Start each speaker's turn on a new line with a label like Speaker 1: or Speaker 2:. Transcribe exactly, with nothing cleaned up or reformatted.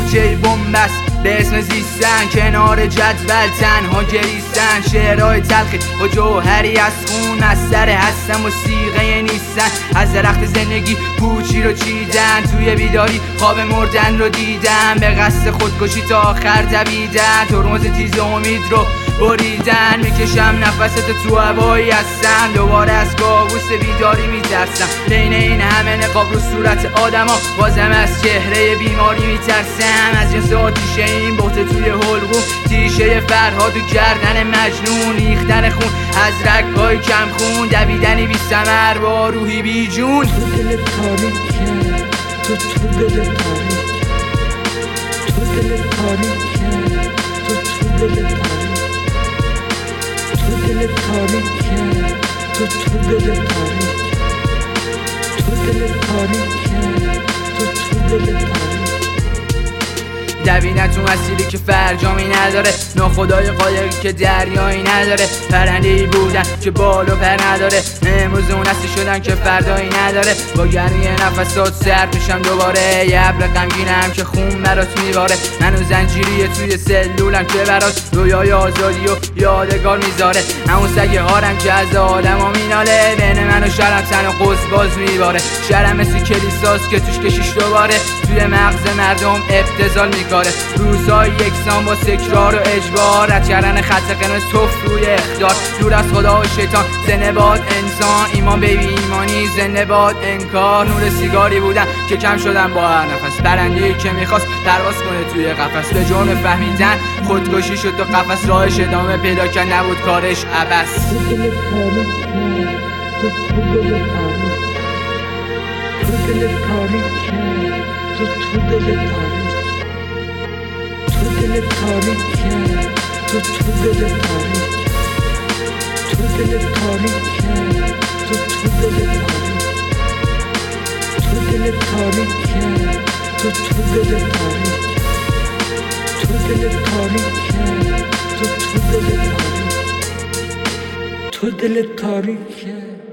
Speaker 1: کوچه بنبست به اسم زیستن، کنار جدول تنها گریستن. شعرهای تلخی با جوهری از خون، از سر هستم و سیغه نیستن. از درخت زندگی پوچی رو چیدن، توی بیداری خواب مردن رو دیدن. به قصد خودکشی تا آخر دویدن، ترمز تیز امید رو بریدن. میکشم نفست تو هوایی هستم، دوباره از کابوس بیداری میترسم. بین این همه نقاب رو صورت آدم ها، بازم از چهره بیماری میترسم. از جنس آتیشه این بحته توی حلقوم، تیشه فرهاد و گردن مجنون. ریختن خون از رگ‌های کم خون، دویدنی بی ثمر با روحی بی جون.
Speaker 2: تو دل تاریکه، تو تو دل تاریک، تو دل تاریکه، تو تو دل تاریک، تو دل تاریکه، تو تو دل تاریک، تو دل تاریکه، تو تو دل تاریک.
Speaker 1: دویدن تو مسیری که فرجامی نداره، ناخدای قایقی که دریایی نداره. پرنده‌ای بودن که بال و پر نداره، امروز اون هستی شدن که فردایی نداره. با گرمی نفسات سرد میشم دوباره، یه ابر غمگینم که خون برات میباره. منو زنجیریه توی سلولم که برات رویای آزادی و یادگار میذاره. همون سگ هارم که از آدما میناله، بین من و شرم تن و قوس باز میباره. شرم مثل کلیساست که توش کشیش دوباره، توی مغز مردم ابتذال میکنه. روزای یکسان با تکرار و اجبار، رد کردن خط قرمز توف روی اخطار. دور از خدا و شیطان زنده باد انسان، ایمان بی ایمانی زنده باد انکار. نور سیگاری بودم که کم شدم با هر نفس، پرنده‌ای که میخواست پرواز کنه توی قفس. به جرم فهمیدن خودکشی شد تو قفس، راهش ادامه پیدا کرد نبود کارش عبث.
Speaker 2: تو دل تاریکه، تو تو دل تاریک، تو دل تاریکه، تو تو دل تاریک، تو دل تاریکه، تو تو دل تاریک، تو دل تاریکه، تو تو دل تاریک، تو دل تاریکه، تو تو دل تاریک، تو دل تاریکه، تو تو دل تاریک، تو دل تاریکه.